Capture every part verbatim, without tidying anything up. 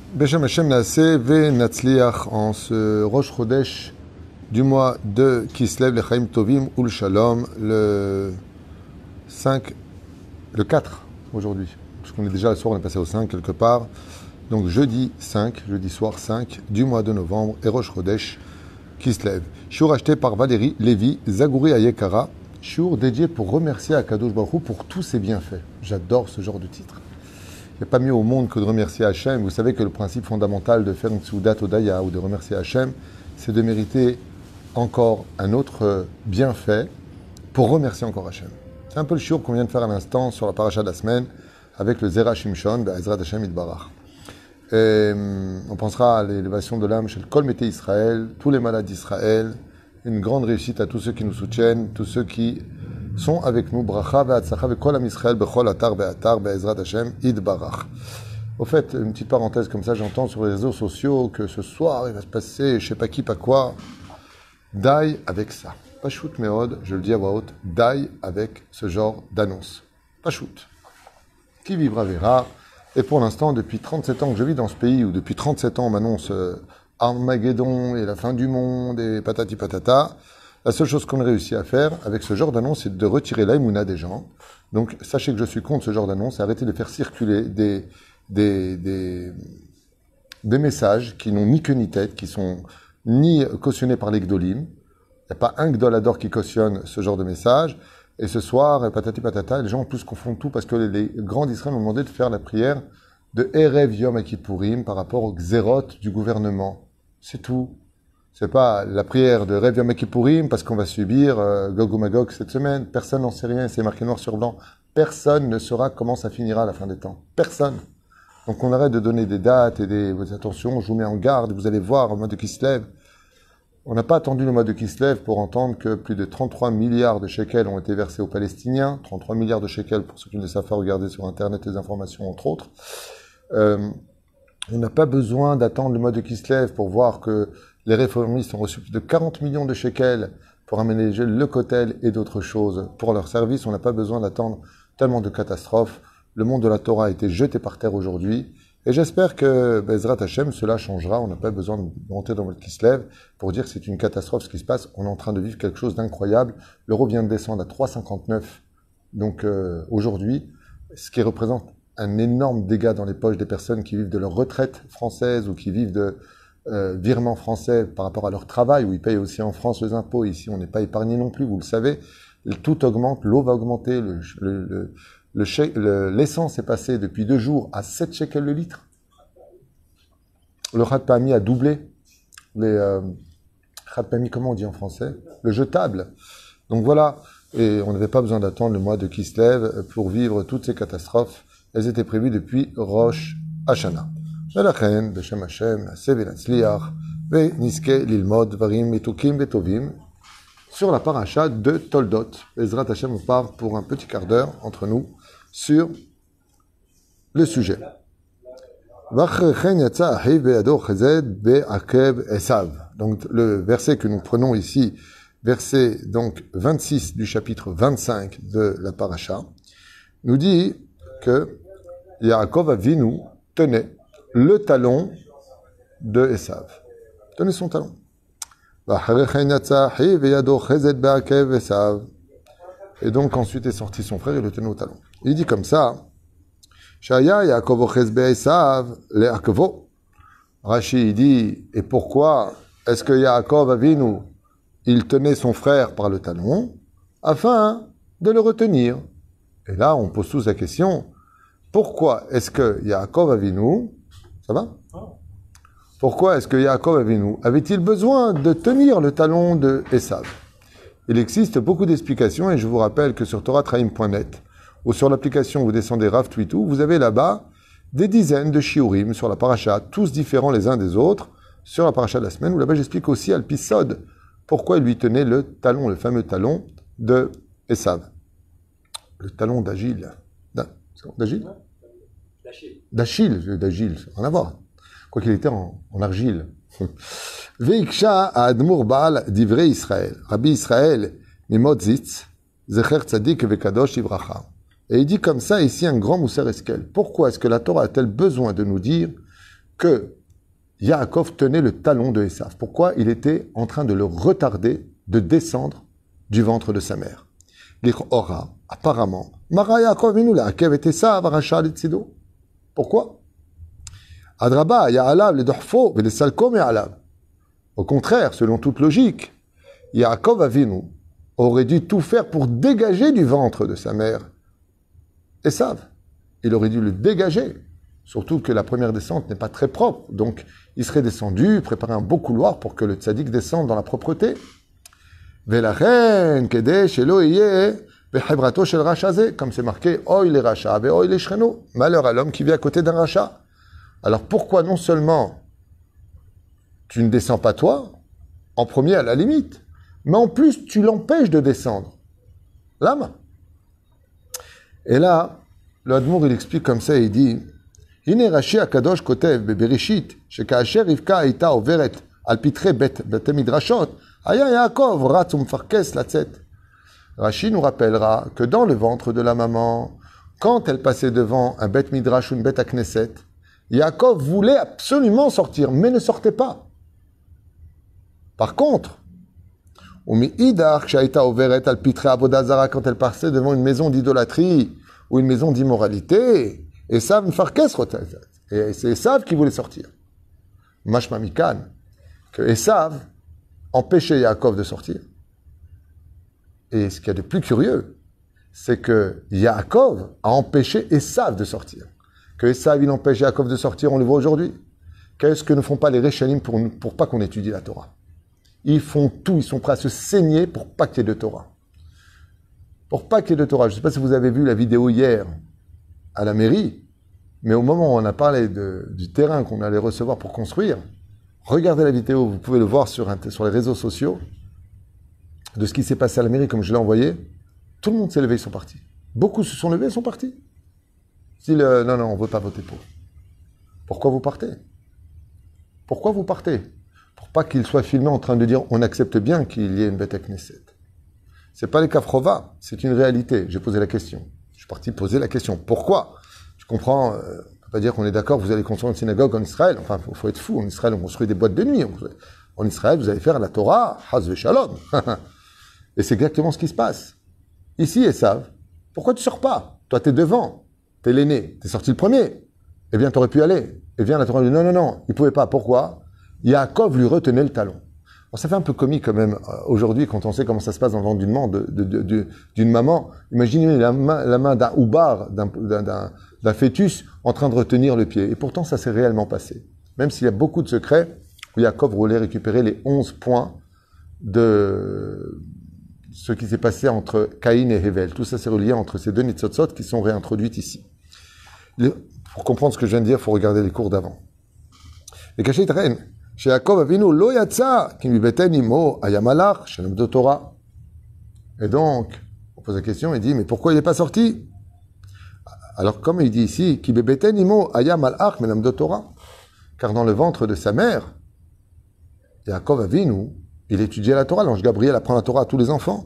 Beshem Hashem Naaseh ve Natzliach en ce Rosh Chodesh du mois de Kislev, le Chaim Tovim ou le Shalom, le cinq, le quatre aujourd'hui. Parce qu'on est déjà le soir, on est passé au cinq quelque part. Donc jeudi cinq, jeudi soir cinq du mois de novembre et Rosh Chodesh Kislev. Shur acheté par Valérie Lévy, Zagouri Ayekara. Shur dédié pour remercier Akadosh Baruch Hu pour tous ses bienfaits. J'adore ce genre de titre. Il n'y a pas mieux au monde que de remercier Hachem. Vous savez que le principe fondamental de faire une Soudat Odaya ou de remercier Hachem, c'est de mériter encore un autre bienfait pour remercier encore Hachem. C'est un peu le shiur qu'on vient de faire à l'instant sur la paracha de la semaine avec le Zera Shimshon, Be'ezrat Hashem Yitbarach. Et on pensera à l'élévation de l'âme chez le Kol Mété Israël, tous les malades d'Israël, une grande réussite à tous ceux qui nous soutiennent, tous ceux qui sont avec nous. Bracha ve'atzlacha ve'kol am Israël bechol atar ve'atar be'ezrat Hashem Yitbarach. Au fait, une petite parenthèse comme ça, j'entends sur les réseaux sociaux que ce soir il va se passer je sais pas qui, pas quoi. Daï avec ça. Pas shoot méod, je le dis à voix haute, daï avec ce genre d'annonce. Pas shoot. Qui vivra verra. Et pour l'instant, depuis trente-sept ans que je vis dans ce pays, où depuis trente-sept ans on m'annonce euh, Armageddon et la fin du monde et patati patata, la seule chose qu'on a réussi à faire avec ce genre d'annonce, c'est de retirer l'aïmouna des gens. Donc sachez que je suis contre ce genre d'annonce, arrêtez de faire circuler des, des, des, des messages qui n'ont ni queue ni tête, qui sont ni cautionnés par les gdolim. Il n'y a pas un gdolador qui cautionne ce genre de message. Et ce soir, patati patata, les gens en plus confondent tout parce que les, les grands d'Israël ont demandé de faire la prière de Erev Yom Kippourim par rapport au xérot du gouvernement. C'est tout. C'est pas la prière de Erev Yom Kippourim parce qu'on va subir euh, Gog ou Magog cette semaine. Personne n'en sait rien, c'est marqué noir sur blanc. Personne ne saura comment ça finira à la fin des temps. Personne. Donc on arrête de donner des dates et des... Attention, je vous mets en garde, vous allez voir, au mois de Kislev. On n'a pas attendu le mois de Kislev pour entendre que plus de trente-trois milliards de shekels ont été versés aux Palestiniens. trente-trois milliards de shekels, pour ceux qui ne le savent pas, regarder sur Internet les informations, entre autres. Euh, on n'a pas besoin d'attendre le mois de Kislev pour voir que les réformistes ont reçu plus de quarante millions de shekels pour aménager le Kotel et d'autres choses pour leur service. On n'a pas besoin d'attendre tellement de catastrophes. Le monde de la Torah a été jeté par terre aujourd'hui. Et j'espère que Bezrat Hashem, cela changera. On n'a pas besoin de monter dans le Kislev pour dire que c'est une catastrophe ce qui se passe. On est en train de vivre quelque chose d'incroyable. L'euro vient de descendre à trois virgule cinquante-neuf donc euh, aujourd'hui, ce qui représente un énorme dégât dans les poches des personnes qui vivent de leur retraite française ou qui vivent de euh, virements français par rapport à leur travail, où ils payent aussi en France les impôts. Ici, on n'est pas épargné non plus, vous le savez. Tout augmente, l'eau va augmenter, le... le, le Le che- le, l'essence est passée depuis deux jours à sept shekels le litre. Le khatpami a doublé. Les euh, khatpami, comment on dit en français? Le jetable. Donc voilà. Et on n'avait pas besoin d'attendre le mois de Kislev pour vivre toutes ces catastrophes. Elles étaient prévues depuis Rosh Hashanah. Velachem, Beshem Hashem, Naaseh ve'natzliach, ve'niske lilmod dvarim mitukim ve'tovim. Sur la paracha de Toldot. Ezrat Hashem, on part pour un petit quart d'heure entre nous sur le sujet. Donc le verset que nous prenons ici, verset donc vingt-six du chapitre vingt-cinq de la paracha, nous dit que Yaakov Avinu tenait le talon de Esav. Tenait son talon. Et donc ensuite est sorti son frère et le tenait au talon. Il dit comme ça, Shaya Yaakov ochez be'esav le'akvo. Rashi dit, et pourquoi est-ce que Yaakov Avinu, il tenait son frère par le talon afin de le retenir? Et là, on pose tous la question, pourquoi est-ce que Yaakov Avinu, ça va? Pourquoi est-ce que Yaakov Avinu avait-il besoin de tenir le talon de Esav? Il existe beaucoup d'explications et je vous rappelle que sur torah traim point net ou sur l'application vous descendez Rav Twitou, vous avez là-bas des dizaines de shiurim sur la paracha, tous différents les uns des autres, sur la paracha de la semaine, où là-bas j'explique aussi al Pisod pourquoi il lui tenait le talon, le fameux talon de Esav. Le talon d'Agile. D'Agile D'Achille, d'Agile, rien à voir. Quoi qu'il était en, en argile. Veiksha Admur Baal divrei Israël. Rabbi Israël, Mimodzitz, Zecher Tzadik Vekadosh Ivracha. Et il dit comme ça ici un grand Mousser Eskel. Pourquoi est-ce que la Torah a-t-elle besoin de nous dire que Yaakov tenait le talon de Esav. Pourquoi il était en train de le retarder de descendre du ventre de sa mère. L'Ichora, apparemment, Mara Yaakov Avinu la'akev et Esav aracha letzido. Pourquoi? Adraba, Ya'alav le dohfo ve le salko me'alav. Au contraire, selon toute logique, Yaakov Avinu aurait dû tout faire pour dégager du ventre de sa mère Esav. Il aurait dû le dégager. Surtout que la première descente n'est pas très propre. Donc, il serait descendu, préparer un beau couloir pour que le tzaddik descende dans la propreté. Velachen, kedesh, elo iye, vechebrato shel racha, comme c'est marqué, oy le racha, ve oy le shreno. Malheur à l'homme qui vit à côté d'un racha. Alors pourquoi non seulement tu ne descends pas toi, en premier à la limite, mais en plus tu l'empêches de descendre. Lama. Et là, le Admour il explique comme ça, il dit, הנה רש"י הקדוש כותב בבראשית, שכאשר רבקה הייתה עוברת על פתחי בית, בתי מדרשות, היה יעקב רץ ומפרכס לצאת. Rashi nous rappellera que dans le ventre de la maman, quand elle passait devant un bête midrash ou une bête à Knesset, Yaakov voulait absolument sortir, mais ne sortait pas. Par contre, ומאידך כשהייתה עוברת על פתחי עבודה זרה, quand elle passait devant une maison d'idolâtrie ou une maison d'immoralité, Esav mfarkes rotzat. Et c'est Esav qui voulait sortir. Mashma mikan, que Esav empêchait Yaakov de sortir. Et ce qu'il y a de plus curieux, c'est que Yaakov a empêché Esav de sortir. Que Esav, il empêche Yaakov de sortir, on le voit aujourd'hui. Qu'est-ce que ne font pas les Réchanim pour, pour pas qu'on étudie la Torah? Ils font tout, ils sont prêts à se saigner pour pas qu'il y ait de Torah. Pour pas qu'il y ait de Torah. Je ne sais pas si vous avez vu la vidéo hier à la mairie, mais au moment où on a parlé de, du terrain qu'on allait recevoir pour construire, regardez la vidéo, vous pouvez le voir sur, sur les réseaux sociaux, de ce qui s'est passé à la mairie, comme je l'ai envoyé. Tout le monde s'est levé, ils sont partis. Beaucoup se sont levés, ils sont partis. Si le, non, non, on ne veut pas voter pour. Pourquoi vous partez? Pourquoi vous partez? Pour pas qu'il soit filmé en train de dire on accepte bien qu'il y ait une bête à Knesset. C'est pas les kafrova, c'est une réalité. J'ai posé la question. Je suis parti poser la question. Pourquoi? Je comprends, euh, on ne peut pas dire qu'on est d'accord, vous allez construire une synagogue en Israël. Enfin, il faut, faut être fou. En Israël, on construit des boîtes de nuit. En Israël, vous allez faire la Torah, Haz Veshalom. Et c'est exactement ce qui se passe. Ici, Esav, pourquoi tu sors pas? Toi, tu es devant. Tu es l'aîné. Tu es sorti le premier. Eh bien, tu aurais pu aller. Et bien, la Torah dit non, non, non. Il ne pouvait pas. Pourquoi? Yaakov lui retenait le talon. Alors, ça fait un peu comique quand même euh, aujourd'hui quand on sait comment ça se passe dans le ventre d'une maman. De, de, de, de, d'une maman. Imaginez la main, la main d'un oubar, d'un, d'un, d'un fœtus en train de retenir le pied. Et pourtant, ça s'est réellement passé. Même s'il y a beaucoup de secrets, où Yaakov voulait récupérer les onze points de ce qui s'est passé entre Caïn et Hevel. Tout ça, c'est relié entre ces deux nitzotzot qui sont réintroduites ici. Le, pour comprendre ce que je viens de dire, il faut regarder les cours d'avant. Et caché Tren, chez Yaakov Avinu, lo yatsa, ki mibeten imo ayamalach, shalom de Torah. Et donc, on pose la question, il dit, mais pourquoi il n'est pas sorti? Alors, comme il dit ici, ki bebeten imo ayamalach, menam de Torah. Car dans le ventre de sa mère, Yaakov Avinu, il étudiait la Torah. L'ange Gabriel apprend la Torah à tous les enfants.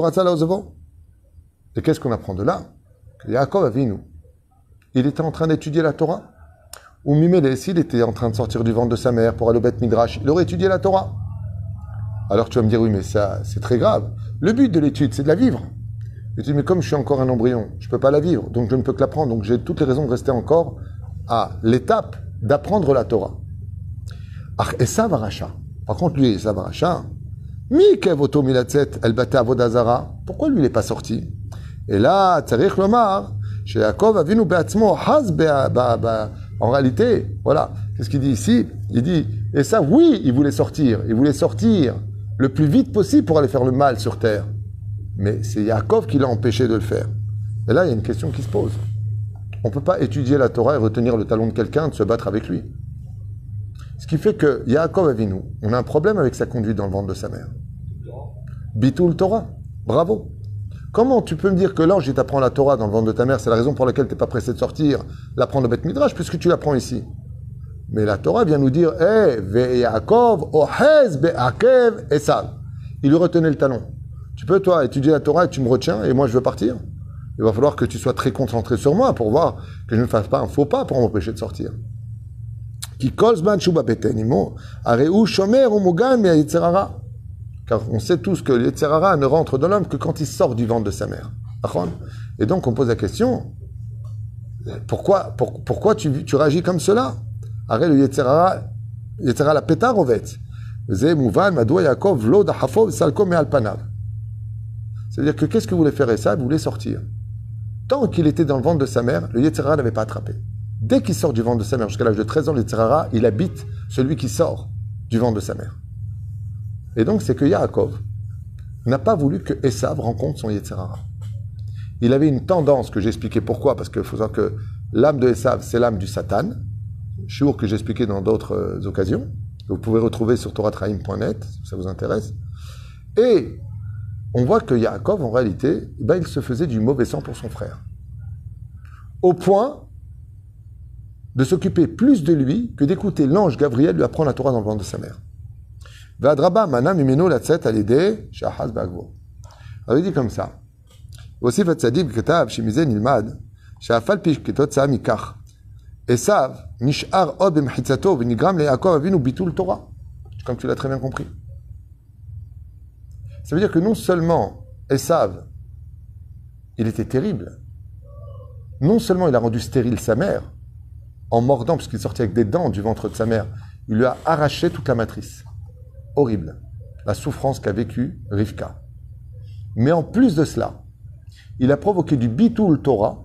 Et qu'est-ce qu'on apprend de là? Que Yaakov Avinu, il était en train d'étudier la Torah. Ou Mimélé, s'il était en train de sortir du ventre de sa mère pour aller au Beth Midrash, il aurait étudié la Torah. Alors tu vas me dire, oui, mais ça, c'est très grave. Le but de l'étude, c'est de la vivre. Et tu dis, mais comme je suis encore un embryon, je ne peux pas la vivre, donc je ne peux que l'apprendre. Donc j'ai toutes les raisons de rester encore à l'étape d'apprendre la Torah. Ach, Esav Aracha. Par contre, lui, Esav Aracha, Mi kevoto milatzet el bate avodazara. Pourquoi lui, il n'est pas sorti? Et là, tzarich lomar, chez Yaakov Avinu be'atzmo haz be'a. En réalité, voilà, qu'est-ce qu'il dit ici? Il dit, et ça, oui, il voulait sortir. Il voulait sortir le plus vite possible pour aller faire le mal sur terre. Mais c'est Yaakov qui l'a empêché de le faire. Et là, il y a une question qui se pose. On ne peut pas étudier la Torah et retenir le talon de quelqu'un, de se battre avec lui. Ce qui fait que Yaakov Avinu, on a un problème avec sa conduite dans le ventre de sa mère. Bitul Torah. Bravo. Comment tu peux me dire que l'ange, il t'apprend la Torah dans le ventre de ta mère, c'est la raison pour laquelle tu n'es pas pressé de sortir, l'apprendre au Beth Midrash, puisque tu l'apprends ici. Mais la Torah vient nous dire, eh, ve Yaakov, ohez be'akev Esav. Il lui retenait le talon. Tu peux, toi, étudier la Torah et tu me retiens, et moi, je veux partir. Il va falloir que tu sois très concentré sur moi pour voir que je ne fasse pas un faux pas pour m'empêcher de sortir. Qui kolzman shuba betenimo, areu shomer ou mugan mi yetzer hara. Car on sait tous que le yetzer hara ne rentre dans l'homme que quand il sort du ventre de sa mère. Et donc on pose la question, pourquoi, pour, pourquoi tu, tu réagis comme cela? Arrête le yetzer hara, yetzer hara la pétar ovet. C'est-à-dire que qu'est-ce que voulait faire Esav? Il voulait sortir. Tant qu'il était dans le ventre de sa mère, le yetzer hara n'avait pas attrapé. Dès qu'il sort du ventre de sa mère, jusqu'à l'âge de treize ans, le yetzer hara, il habite celui qui sort du ventre de sa mère. Et donc c'est que Yaakov n'a pas voulu que Esav rencontre son yetzer hara. Il avait une tendance que j'expliquais pourquoi, parce qu'il faut savoir que l'âme de Esav, c'est l'âme du Satan, chiour que j'expliquais dans d'autres euh, occasions, que vous pouvez retrouver sur torah trahim point net, si ça vous intéresse. Et on voit que Yaakov, en réalité, eh ben, il se faisait du mauvais sang pour son frère. Au point de s'occuper plus de lui que d'écouter l'ange Gabriel lui apprendre la Torah dans le ventre de sa mère. Vadraba manam imeno latzet alideh shahaz bagvo. Alors il dit comme ça. Aussi Vatzadim ketav shemize nilmad shafal pi ketotza mikach. Esav nishar od b'mechitzato v'nigram leYaakov avinu bitul Torah. Comme tu l'as très bien compris. Ça veut dire que non seulement Esav, il était terrible, non seulement il a rendu stérile sa mère, en mordant, puisqu'il sortait avec des dents du ventre de sa mère, il lui a arraché toute la matrice. Horrible. La souffrance qu'a vécue Rivka. Mais en plus de cela, il a provoqué du bitul Torah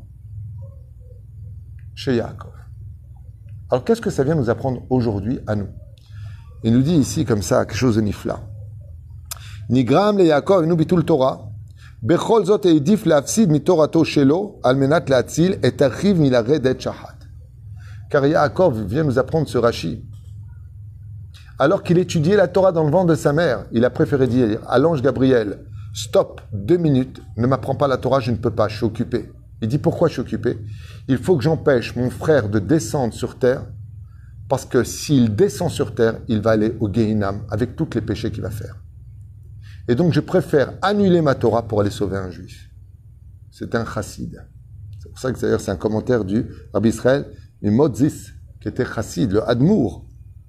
chez Yaakov. Alors qu'est-ce que ça vient nous apprendre aujourd'hui à nous? Il nous dit ici comme ça, quelque chose de nifla. Nigram le Yaakov nu bitul Torah, bechol zot eidif leafsid mitorato shelo, almenat leatzil et achiv milared et shahat. Car Yaakov vient nous apprendre ce Rashi. Alors qu'il étudiait la Torah dans le ventre de sa mère, il a préféré dire à l'ange Gabriel, stop, deux minutes, ne m'apprends pas la Torah, je ne peux pas, je suis occupé. Il dit, pourquoi je suis occupé? Il faut que j'empêche mon frère de descendre sur terre, parce que s'il descend sur terre, il va aller au Gehinam avec tous les péchés qu'il va faire. Et donc je préfère annuler ma Torah pour aller sauver un juif. C'est un chassid. C'est pour ça que d'ailleurs c'est un commentaire du Rabbi Israël, mais Modzis, qui était chassid, le Admour.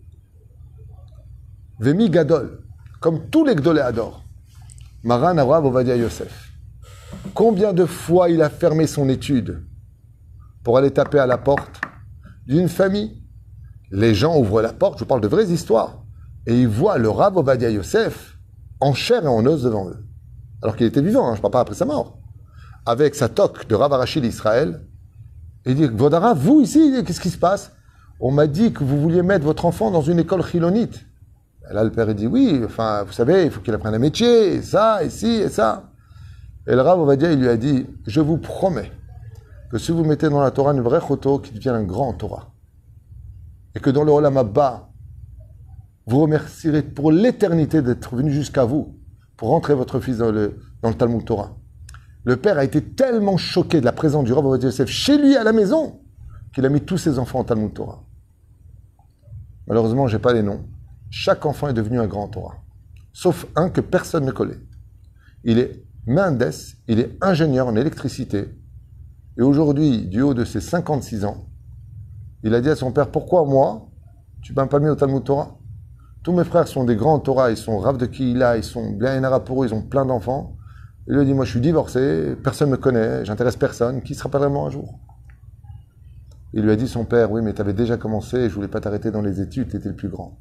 Vemi Gadol, comme tous les Gdolé adorent. Maran Avraham Ovadia Yosef. Combien de fois il a fermé son étude pour aller taper à la porte d'une famille? Les gens ouvrent la porte, je parle de vraies histoires, et ils voient le Rav Ovadia Yosef en chair et en os devant eux. Alors qu'il était vivant, hein, je ne parle pas après sa mort. Avec sa toque de Rav Arashi d'Israël, et il dit, Vodara, vous ici, qu'est-ce qui se passe? On m'a dit que vous vouliez mettre votre enfant dans une école chilonite. Et là, le père, il dit, oui, enfin, vous savez, il faut qu'il apprenne un métier, et ça, et ci, et ça. Et le Rav Ovadia, il lui a dit, je vous promets que si vous mettez dans la Torah une vraie choto, qui devient un grand Torah, et que dans le Olam Abba, vous remercierez pour l'éternité d'être venu jusqu'à vous, pour rentrer votre fils dans le, dans le Talmud Torah. Le père a été tellement choqué de la présence du Rav Ovadia Yosef chez lui à la maison, qu'il a mis tous ses enfants en Talmud Torah. Malheureusement, je n'ai pas les noms. Chaque enfant est devenu un grand Torah. Sauf un que personne ne connaît. Il est Mendes, il est ingénieur en électricité. Et aujourd'hui, du haut de ses cinquante-six ans, il a dit à son père, pourquoi moi, tu ne m'as pas mis au Talmud Torah? Tous mes frères sont des grands Torah, ils sont Rav de Kihila, ils sont bien Enara pour eux, ils ont plein d'enfants. Il lui a dit, moi je suis divorcé, personne ne me connaît, j'intéresse personne, qui se rappellera moi un jour? Il lui a dit, son père, oui, mais tu avais déjà commencé, je ne voulais pas t'arrêter dans les études, tu étais le plus grand.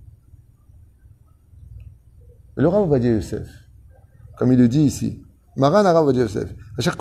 Et le Rav Ovadia Yosef, comme il le dit ici, Maran Rav Ovadia Yosef,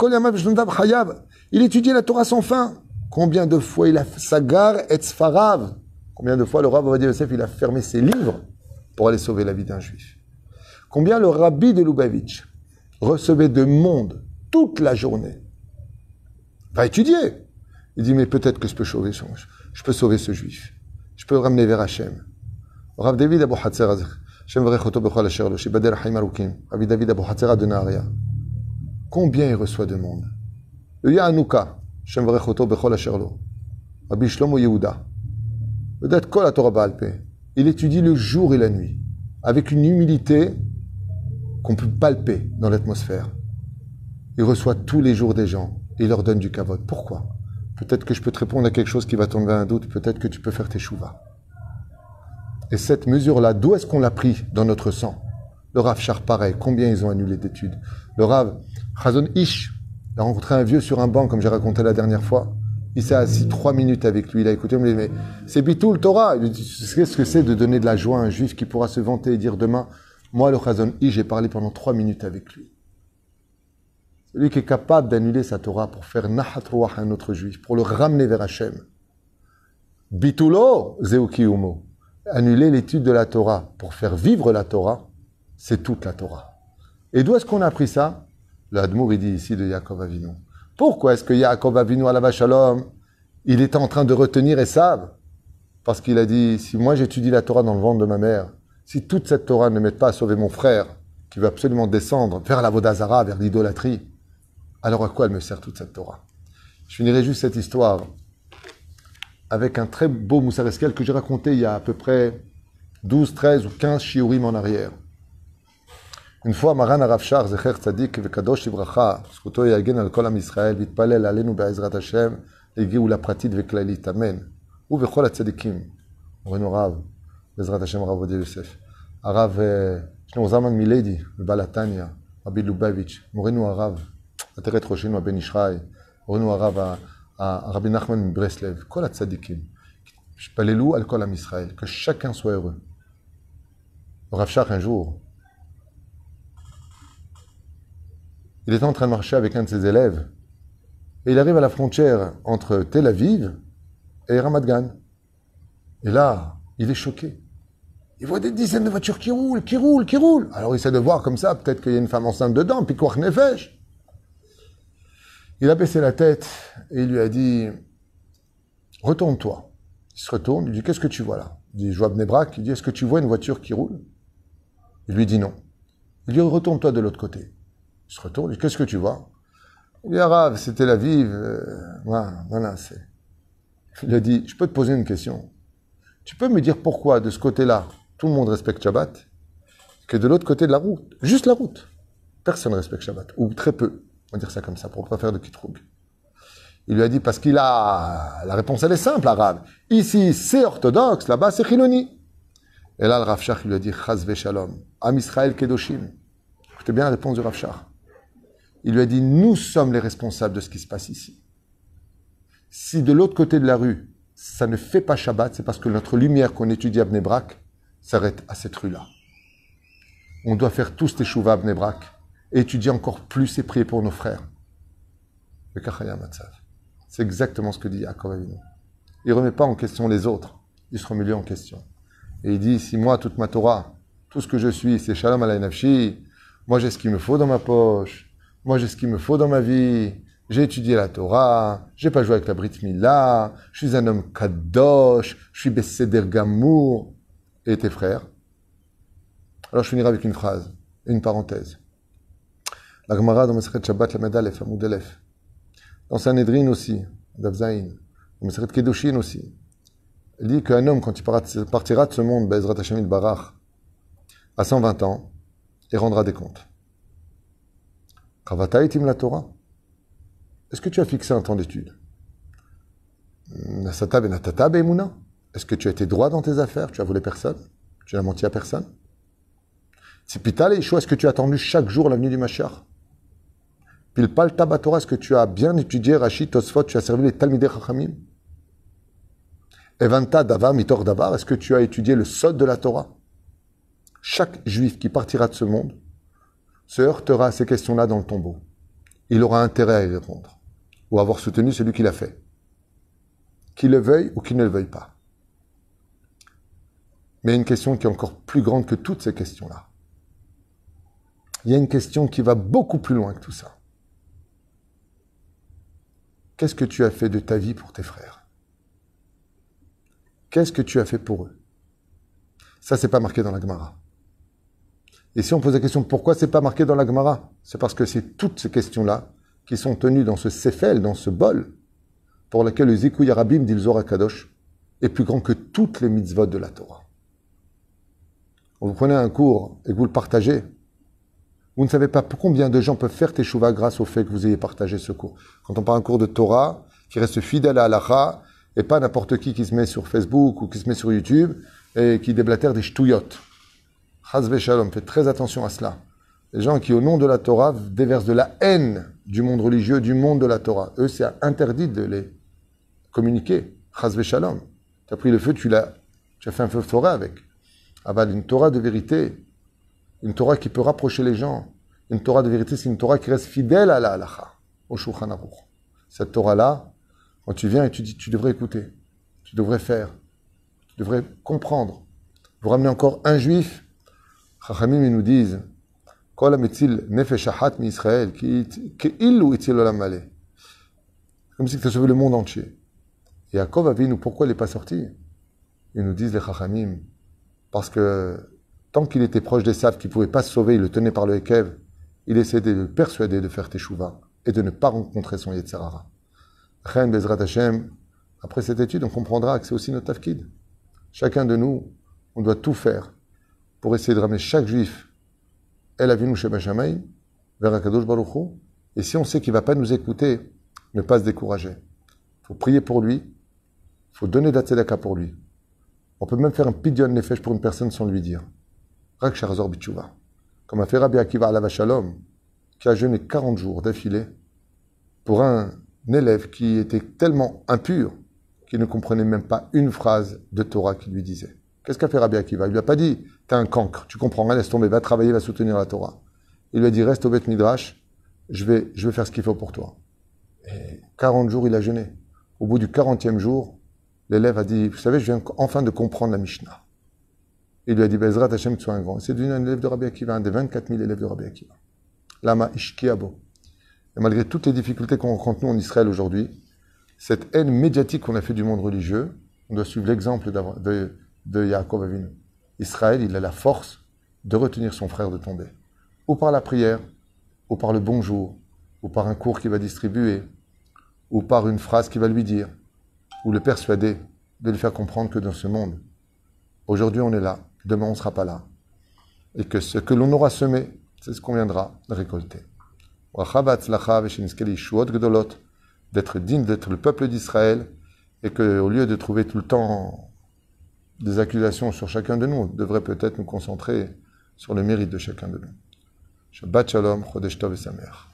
il étudiait la Torah sans fin. Combien de fois il a sagar et sfarav? Combien de fois le Rav Ovadia Yosef il a fermé ses livres pour aller sauver la vie d'un juif? Combien le Rabbi de Lubavitch recevait de monde toute la journée? Va étudier. Il dit, mais peut-être que je peux sauver, ce, je peux sauver ce juif. Je peux le ramener vers Hachem. Rav David Abou Hatzera, Shem Vrechoto Bechol Asher Lo, Shibadeh Rahim Arukim, Rav David Abou Hatzera de Naharia. Combien il reçoit de monde? Le Yahanouka, Shem Vrechoto Bechol Asher Lo, Rabbi Shlomo Yehuda, peut-être Kol HaTorah Baal Peh. Il étudie le jour et la nuit, avec une humilité qu'on peut palper dans l'atmosphère. Il reçoit tous les jours des gens et il leur donne du kavod. Pourquoi? Peut-être que je peux te répondre à quelque chose qui va tomber un doute. Peut-être que tu peux faire tes chouvas. Et cette mesure-là, d'où est-ce qu'on l'a pris dans notre sang? Le Rav Shach, pareil, combien ils ont annulé d'études? Le Rav Chazon Ish, il a rencontré un vieux sur un banc, comme j'ai raconté la dernière fois. Il s'est assis trois minutes avec lui, il a écouté, il me dit, mais c'est Bitoul Torah. Il lui dit, qu'est-ce que c'est de donner de la joie à un juif qui pourra se vanter et dire demain, moi, le Chazon Ish, j'ai parlé pendant trois minutes avec lui. Celui qui est capable d'annuler sa Torah pour faire Nahat Ruach à un autre juif, pour le ramener vers Hachem. Bitulo Zeuki Umo. Annuler l'étude de la Torah pour faire vivre la Torah, c'est toute la Torah. Et d'où est-ce qu'on a appris ça? Le Hadmour, il dit ici de Yaakov Avinu. Pourquoi est-ce que Yaakov Avinu, Alav Shalom, il était en train de retenir Esav? Parce qu'il a dit, si moi j'étudie la Torah dans le ventre de ma mère, si toute cette Torah ne m'aide pas à sauver mon frère, qui veut absolument descendre vers la Vodazara, vers l'idolâtrie, alors à quoi elle me sert toute cette Torah? Je finirai juste cette histoire avec un très beau Moussar Eskel que j'ai raconté il y a à peu près douze, treize ou quinze shiurim en arrière. Une fois, Maran Arav Shach, Zecher Tzadik, Vekadosh Ivracha, Zkuto Yagen al Kol Am Yisrael, Vitpalel Alenu Be'ezrat Hashem, Legeula Pratit Veklalit, Amen. Ou Vechol HaTzadikim. Morenu Rav, Be'ezrat Hashem, Rav Odia Yosef. Arav Shneor Zalman Miledi, Balatania, Rabbi Lubavitch. Morenu Arav, Ateret Roshenu Ben Ishrai. Morenu Arav, Rabbi Nachman Breslev. Kol HaTzadikim. Shpalelu al Kol Am Yisrael. Que chacun soit heureux. Rav Shach, un jour, il était en train de marcher avec un de ses élèves et il arrive à la frontière entre Tel Aviv et Ramat Gan. Et là, il est choqué. Il voit des dizaines de voitures qui roulent, qui roulent, qui roulent. Alors il essaie de voir comme ça, peut-être qu'il y a une femme enceinte dedans, puis quoi nefesh. Il a baissé la tête et il lui a dit « Retourne-toi ». Il se retourne, il dit « Qu'est-ce que tu vois là ?» Il dit « Je vois Bnei Brak ». Il dit « Est-ce que tu vois une voiture qui roule ?» Il lui dit « Non ». Il lui dit « Retourne-toi de l'autre côté ». Il se retourne, il dit, qu'est-ce que tu vois? Il dit, Arabe, c'est Tel Aviv. Euh, voilà, voilà, c'est. Il a dit, je peux te poser une question. Tu peux me dire pourquoi, de ce côté-là, tout le monde respecte Shabbat, que de l'autre côté de la route, juste la route, personne ne respecte Shabbat, ou très peu. On va dire ça comme ça, pour ne pas faire de kitroug. Il lui a dit, parce qu'il a. La réponse, elle est simple, Arabe. Ici, c'est orthodoxe, là-bas, c'est chiloni. Et là, le Rav Shach, il lui a dit, Chaz Shalom, Am Israël Kedoshim. Écoutez bien la réponse du Rav Shach. Il lui a dit, nous sommes les responsables de ce qui se passe ici. Si de l'autre côté de la rue, ça ne fait pas Shabbat, c'est parce que notre lumière qu'on étudie à Bnei Brak s'arrête à cette rue-là. On doit faire tous tes chouvas à Bnei Brak et étudier encore plus et prier pour nos frères. Le Kachaya Matzav. C'est exactement ce que dit Yaakov Avinu. Il ne remet pas en question les autres, il se remet lui en question. Et il dit, si moi, toute ma Torah, tout ce que je suis, c'est Shalom Alay Nafshi, moi j'ai ce qu'il me faut dans ma poche, moi, j'ai ce qu'il me faut dans ma vie. J'ai étudié la Torah. J'ai pas joué avec la Brit Mila. Je suis un homme kadosh. Je suis Besséder Gamour. Et tes frères? Alors, je finirai avec une phrase, une parenthèse. La Gemara dans Masechet Shabbat, la Medalef, Amoud Elef. Dans Sanhedrin aussi, Davzaïn. Dans Masechet Kedushin aussi. Elle dit qu'un homme, quand il partira de ce monde, Bezrat Hashem il Barach, à cent vingt ans, il rendra des comptes. Kavataïtim la Torah. Est-ce que tu as fixé un temps d'étude? Nasata benatata be'emuna. Est-ce que tu as été droit dans tes affaires? Tu as volé personne? Tu n'as menti à personne? Tzipita leisho, est-ce que tu as attendu chaque jour la venue du Mashiach? Pilpal tabatora, est-ce que tu as bien étudié Rashi, Tosfot, tu as servi les Talmidei Chachamim? Evanta davar mitor davar, est-ce que tu as étudié le sod de la Torah? Chaque juif qui partira de ce monde se heurtera à ces questions-là dans le tombeau. Il aura intérêt à y répondre, ou à avoir soutenu celui qui l'a fait. Qu'il le veuille ou qu'il ne le veuille pas. Mais il y a une question qui est encore plus grande que toutes ces questions-là. Il y a une question qui va beaucoup plus loin que tout ça. Qu'est-ce que tu as fait de ta vie pour tes frères? Qu'est-ce que tu as fait pour eux? Ça, c'est pas marqué dans la Gemara. Et si on pose la question pourquoi c'est pas marqué dans la Gemara, c'est parce que c'est toutes ces questions-là qui sont tenues dans ce sefel, dans ce bol, pour lequel le Zikouy Arabim dit le Zohar Kadosh est plus grand que toutes les mitzvot de la Torah. Quand vous prenez un cours et que vous le partagez, vous ne savez pas combien de gens peuvent faire teshuva grâce au fait que vous ayez partagé ce cours. Quand on parle un cours de Torah, qui reste fidèle à Halacha, et pas n'importe qui qui se met sur Facebook ou qui se met sur YouTube, et qui déblatèrent des ch'touillottes. Chazve shalom, faites très attention à cela. Les gens qui, au nom de la Torah, déversent de la haine du monde religieux, du monde de la Torah. Eux, c'est interdit de les communiquer. Chazve shalom. Tu as pris le feu, tu l'as, tu as fait un feu forêt avec. Aval, une Torah de vérité, une Torah qui peut rapprocher les gens. Une Torah de vérité, c'est une Torah qui reste fidèle à la halacha, au Shulchan Aruch. Cette Torah-là, quand tu viens et tu dis, tu devrais écouter, tu devrais faire, tu devrais comprendre. Vous ramenez encore un juif, Chachamim, ils nous disent, Kol ha-metzil nefesh achat mi-Israël, ke'ilu etzil olam maleh. Comme si tu as sauvé le monde entier. Et Yaakov Avinu, pourquoi il n'est pas sorti? Ils nous disent les Chachamim, parce que tant qu'il était proche des Saves, qui ne pouvaient pas se sauver, il le tenait par le Hekev, il essayait de le persuader de faire Teshuvah et de ne pas rencontrer son Yetzer Hara. Chen Bezrat Hashem, après cette étude, on comprendra que c'est aussi notre tafkid. Chacun de nous, on doit tout faire pour essayer de ramener chaque juif El Avinu Sheba Shamayim vers Akadosh Baruch Hu. Et si on sait qu'il ne va pas nous écouter, ne pas se décourager. Il faut prier pour lui, il faut donner d'Atzedaka pour lui. On peut même faire un pidyon nefesh pour une personne sans lui dire. Rak Sharazor Bitshuva. Comme a fait Rabbi Akiva Alav Shalom, qui a jeûné quarante jours d'affilée pour un élève qui était tellement impur qu'il ne comprenait même pas une phrase de Torah qu'il lui disait. Qu'est-ce qu'a fait Rabbi Akiva? Il lui a pas dit, t'es un cancre, tu comprends rien, laisse tomber, va travailler, va soutenir la Torah. Il lui a dit, reste au Beth Midrash, je vais, je vais faire ce qu'il faut pour toi. Et quarante jours, il a jeûné. Au bout du quarantième jour, l'élève a dit, vous savez, je viens enfin de comprendre la Mishnah. Il lui a dit, Bezrat Hashem, tu sois un grand. C'est devenu un élève de Rabbi Akiva, un des vingt-quatre mille élèves de Rabbi Akiva. Lama Ishkiabo. Et malgré toutes les difficultés qu'on rencontre nous en Israël aujourd'hui, cette haine médiatique qu'on a fait du monde religieux, on doit suivre l'exemple de, de Yaakov Avinu. Israël, il a la force de retenir son frère de tomber. Ou par la prière, ou par le bonjour, ou par un cours qu'il va distribuer, ou par une phrase qu'il va lui dire, ou le persuader de lui faire comprendre que dans ce monde, aujourd'hui on est là, demain on ne sera pas là. Et que ce que l'on aura semé, c'est ce qu'on viendra récolter. D'être digne d'être le peuple d'Israël et qu'au lieu de trouver tout le temps des accusations sur chacun de nous, on devrait peut-être nous concentrer sur le mérite de chacun de nous. Shabbat Shalom, Chodesh Tov et Sameach.